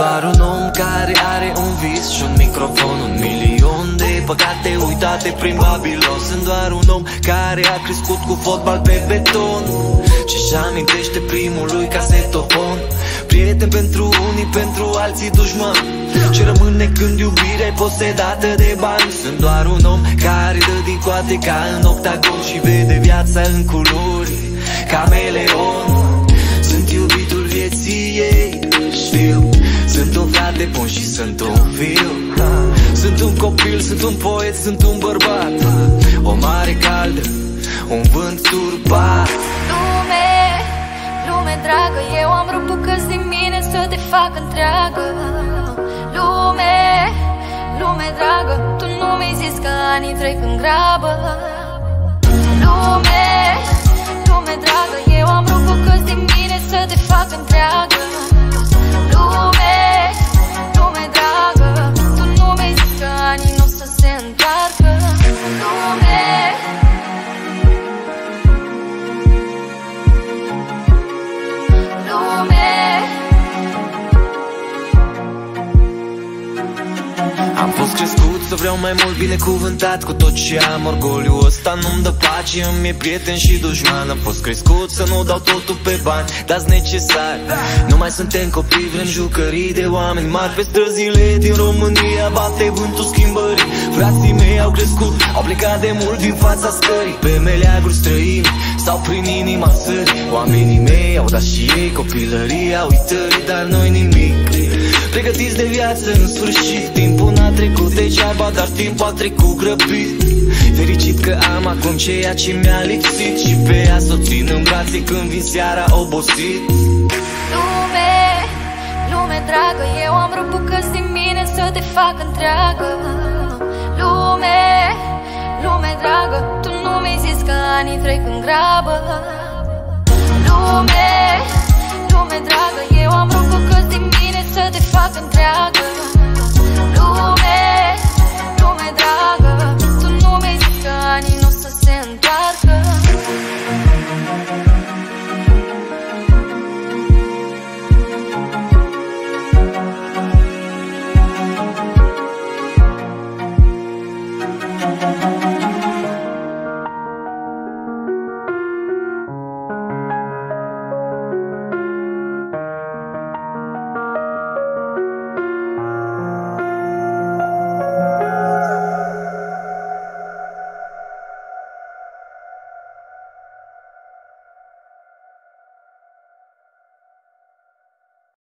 doar un om care are un vis și un microfon, 1.000.000 de păcate uitate prin Babilon. Sunt doar un om care a crescut cu fotbal pe beton ce-și amintește primului casetofon. Prieten pentru unii, pentru alții dușman. Ce rămâne când iubirea e posedată de bani? Sunt doar un om care dă din coate ca în octagon și vede viața în culori cameleon. Sunt iubitul vieții ei, știu. Sunt un frate bun și sunt un fiu. Sunt un copil, sunt un poet, sunt un bărbat. O mare caldă, un vânt turbat. Lume dragă, eu am rupt bucăți din mine să te fac întreagă. Lume dragă, tu nu mi-ai zis că anii trec în grabă. Lume dragă, eu am rupt bucăți din mine să te fac întreagă. Lume dragă, tu nu mi-ai zis că anii n-o să se întoarcă. Am fost crescut să vreau mai mult, binecuvântat cu tot ce am. Orgoliul ăsta nu-mi dă pace, îmi e prieten și dușman. Am fost crescut să nu dau totul pe bani, dar-s necesar. Nu mai suntem copii, vrem jucării de oameni mari. Pe străzile din România bate vântul schimbării. Frații mei au crescut, au plecat de mult din fața scării. Pe meleaguri străini sau prin inima țării. Oamenii mei au dat și ei copilăria uitării, dar noi nimic. Pregătiți de viață în sfârșit. Timpul n-a trecut degeaba, dar timpul a trecut grăbit. Fericit că am acum ceea ce mi-a lipsit și pe ea s-o țin în brațe când vin seara obosit. Lume dragă, eu am rupt bucăți din mine să te fac întreagă. Lume dragă, tu nu mi-ai zis că anii trec în grabă. Lume dragă, eu am rupt bucăți din mine să te fac întreagă.